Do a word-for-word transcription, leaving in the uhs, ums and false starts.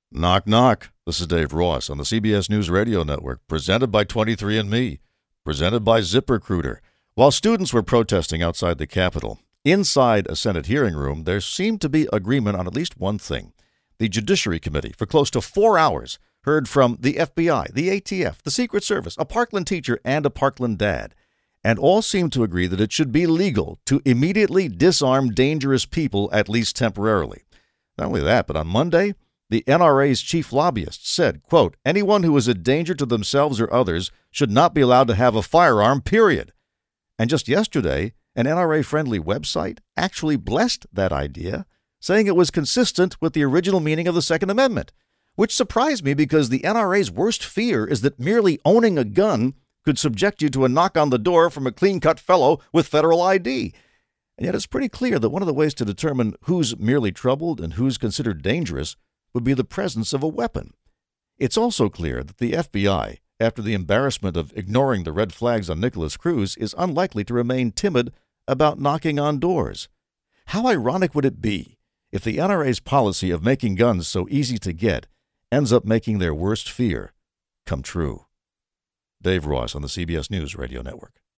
Knock, knock. This is Dave Ross on the C B S News Radio Network, presented by twenty-three and me, presented by ZipRecruiter. While students were protesting outside the Capitol, inside a Senate hearing room, there seemed to be agreement on at least one thing. The Judiciary Committee, for close to four hours, heard from the F B I, the A T F, the Secret Service, a Parkland teacher, and a Parkland dad, and all seemed to agree that it should be legal to immediately disarm dangerous people, at least temporarily. Not only that, but on Monday, the N R A's chief lobbyist said, quote, anyone who is a danger to themselves or others should not be allowed to have a firearm, period. And just yesterday, an N R A-friendly website actually blessed that idea, saying it was consistent with the original meaning of the Second Amendment, which surprised me because the N R A's worst fear is that merely owning a gun could subject you to a knock on the door from a clean-cut fellow with federal I D. And yet it's pretty clear that one of the ways to determine who's merely troubled and who's considered dangerous would be the presence of a weapon. It's also clear that the F B I, after the embarrassment of ignoring the red flags on Nicholas Cruz, is unlikely to remain timid about knocking on doors. How ironic would it be if the N R A's policy of making guns so easy to get ends up making their worst fear come true? Dave Ross on the C B S News Radio Network.